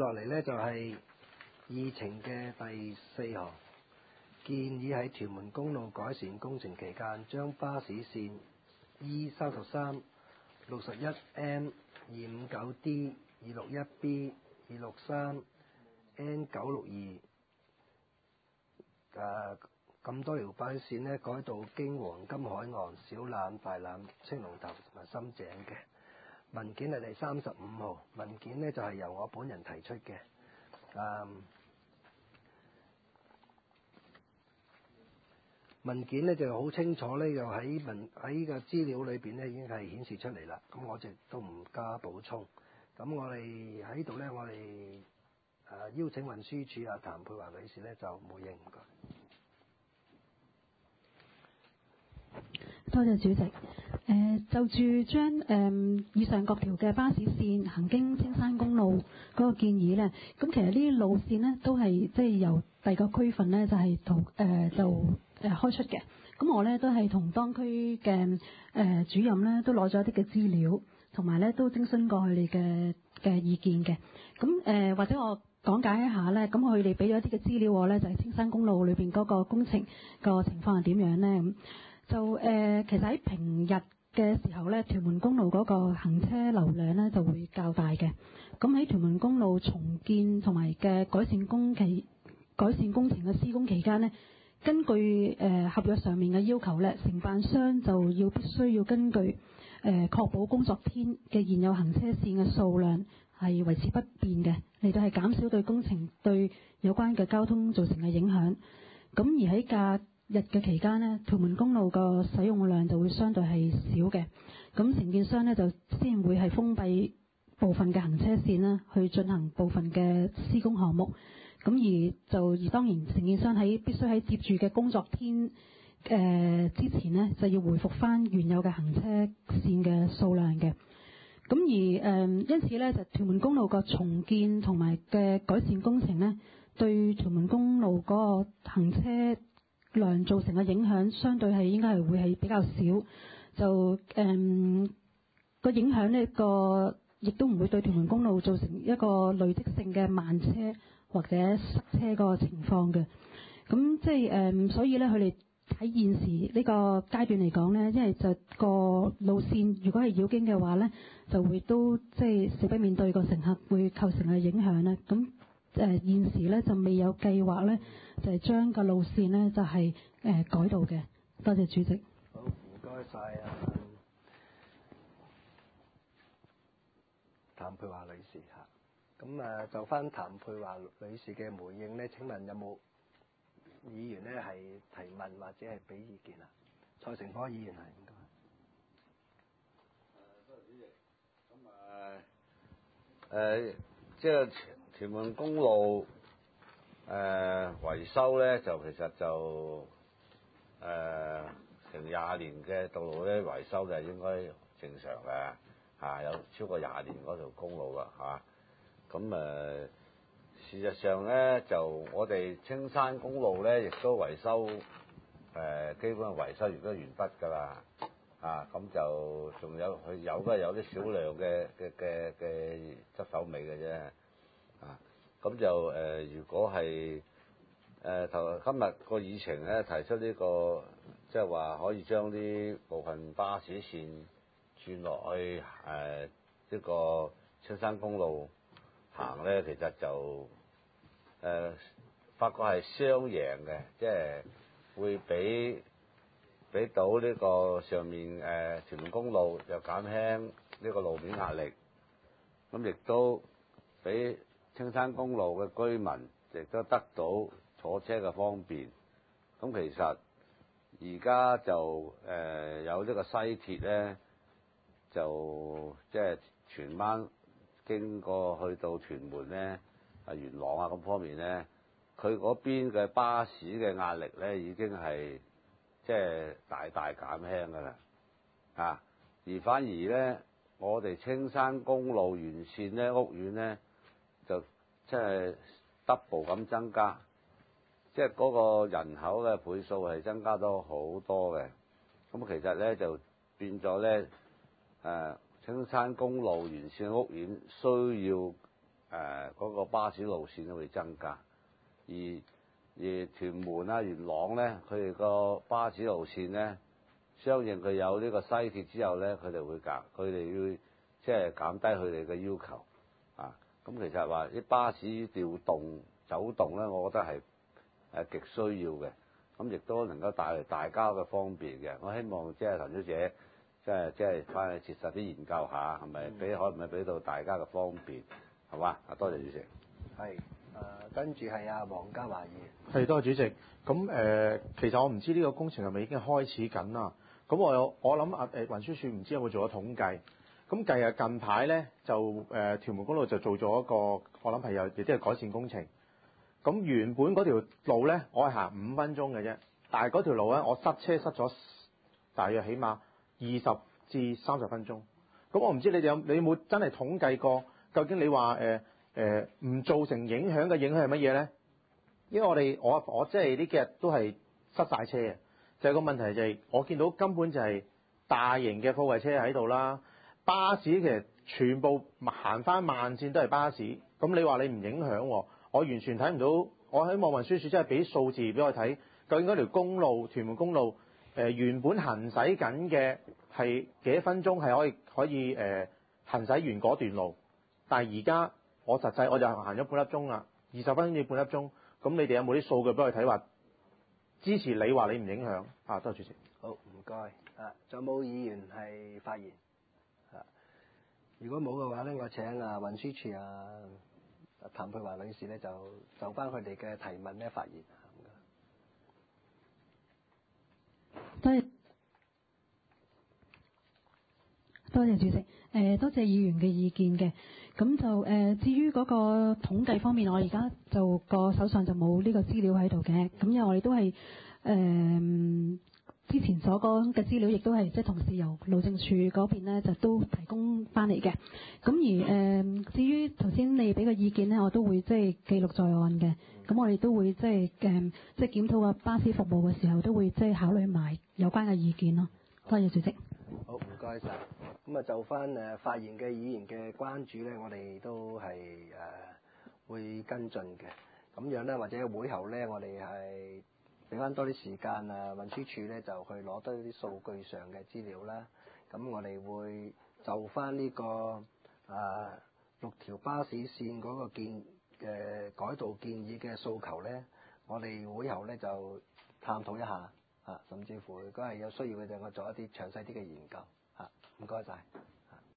落嚟呢就係議程嘅第4項，建議喺屯門公路改善工程期間，將巴士線 E33、61M、259D、261B、263、N962咁多條巴士線呢改到經黃金海岸、小欖、大欖、青龍頭同埋深井嘅。文件係第35號，文件呢就係由我本人提出嘅。文件呢就好清楚呢，就喺個資料裏邊呢已經係顯示出嚟啦。咁我就都唔加補充。咁我哋喺度呢，我哋邀請運輸署譚佩華女士呢就回應。唔該。 多謝主席。就住將以上各條嘅巴士線行經青山公路嗰個建議呢，咁其實呢啲路線呢都係即係由第二個區份呢就係開出嘅。咁我呢都係同當區嘅主任呢都攞咗一啲嘅資料，同埋呢都徵詢過佢哋嘅意見嘅。咁或者我講解一下呢，咁佢哋俾咗一啲嘅資料我呢，就係青山公路裏邊嗰個工程個情況係點樣呢？就其實喺平日嘅時候呢，屯門公路嗰個行車流量呢就會較大嘅。咁喺屯門公路重建同埋嘅改善工程嘅施工期間呢，根據合約上面嘅要求呢，承辦商就必須要根據確保工作天嘅現有行車線嘅數量係維持不變嘅，嚟到係減少對工程對有關嘅交通造成嘅影響。咁而喺假日嘅期間呢，屯門公路個使用量就會相對係少嘅。咁承建商呢，就先會係封閉部分嘅行車線啦，去進行部分嘅施工項目。咁而當然承建商必須喺接住嘅工作天之前呢，就要回復翻原有嘅行車線嘅數量嘅。咁而因此呢，就屯門公路個重建同埋嘅改善工程呢，對屯門公路嗰個行車量造成嘅影響，相對係應該係會係比較少。就個影響呢亦都唔會對屯門公路造成一個累積性嘅慢車或者塞車個情況嘅。咁即係所以呢，佢哋喺現時呢個階段嚟講呢，因為就個路線如果係繞經嘅話呢，就會都即係勢必面對個乘客會構成嘅影響呢。咁現時呢，就未有計劃呢，就係將個路線呢，就係改道嘅。多謝主席。 好，唔該晒譚佩華女士嚇。咁就翻譚佩華女士嘅回應呢，請問有冇議員呢係提問或者係俾意見啊？蔡成科議員係應該。 多謝主席。咁即係屯門公路維修咧，就其實就成20年嘅道路咧維修就應該正常嘅嚇，有超過20年嗰條公路啦嚇。咁事實上咧，就我哋青山公路咧，亦都維修基本上維修完都完畢㗎啦。咁就仲有佢都係有啲少量嘅執手尾嘅啫。咁就如果係今日個議程咧提出呢個，即係話可以將啲部分巴士線轉落去呢個青山公路行咧，其實就發覺係雙贏嘅，即係會俾到呢個上面屯門公路又減輕呢個路面壓力，咁亦都俾青山公路嘅居民亦都得到坐車嘅方便。咁其實而家就有呢個西鐵咧，就即係荃灣經過去到屯門咧，元朗咁方面咧，佢嗰邊嘅巴士嘅壓力咧已經係即係大大減輕㗎啦。而反而咧，我哋青山公路沿線咧屋苑咧，就即係 double 咁增加，即係嗰個人口嘅倍數係增加咗好多嘅。咁其實咧就變咗咧，青山公路沿線屋苑需要嗰個巴士路線咧會增加，而屯門啊、元朗咧，佢哋個巴士路線咧，相應佢有呢個西鐵之後咧，佢哋要即係減低佢哋嘅要求啊。咁其實話啲巴士調動走動咧，我覺得係極需要嘅，咁亦都能夠帶嚟大家嘅方便嘅。我希望即係陳小姐即係翻去切實啲研究下，係咪可唔可以俾到大家嘅方便，係嘛？多謝主席。 係跟住係阿黃家華議員。 係，多謝主席。咁其實我唔知呢個工程係咪已經開始緊啦。咁我諗運輸署唔知有冇做咗統計。咁近排咧就屯門公路就做咗一個，我諗係亦都係改善工程。咁原本嗰條路咧，我係行5分鐘嘅啫，但係嗰條路咧，我塞車塞咗大約起碼20至30分鐘。咁我唔知你有冇真係統計過，究竟你話唔造成影響嘅影響係乜嘢咧？因為我即係呢幾日都係塞晒車嘅，就係個問題就係我見到根本就係大型嘅貨櫃車喺度啦，巴士其實全部行翻慢線都係巴士，咁你話你唔影響喎？我完全睇唔到。我希望運輸署真係俾數字俾我睇，究竟嗰條公路屯門公路原本行駛緊嘅係幾多分鐘係可以行駛完嗰段路，但係而家我實際我就行咗半粒鐘啦，20分鐘至半粒鐘。咁你哋有冇啲數據俾我睇話支持你話你唔影響啊？多謝主席。 好，唔該。仲有冇議員係發言？如果冇嘅話咧，我請運輸署譚佩華女士咧就翻佢哋嘅提問咧發言。 多謝主席，多謝議員嘅意見嘅。咁就至於嗰個統計方面，我而家就個手上就冇呢個資料喺度嘅。咁因為我哋都係之前所講嘅資料，亦都係即係同事由路政署嗰邊咧就都提供翻嚟嘅。咁而至於頭先你俾嘅意見咧，我都會即係記錄在案嘅。咁我哋都會即係檢討個巴士服務嘅時候，都會即係考慮埋有關嘅意見咯。多謝主席。 好，唔該晒。咁就翻發言嘅議員嘅關注咧，我哋都係會跟進嘅。咁樣咧，或者會後咧，我哋係俾翻多啲時間運輸署咧就去攞多啲數據上嘅資料啦。咁我哋會就翻呢個6條巴士線嗰個改道建議嘅訴求咧，我哋會後咧就探討一下甚至乎如果係有需要嘅，就我做一啲詳細啲嘅研究唔該晒。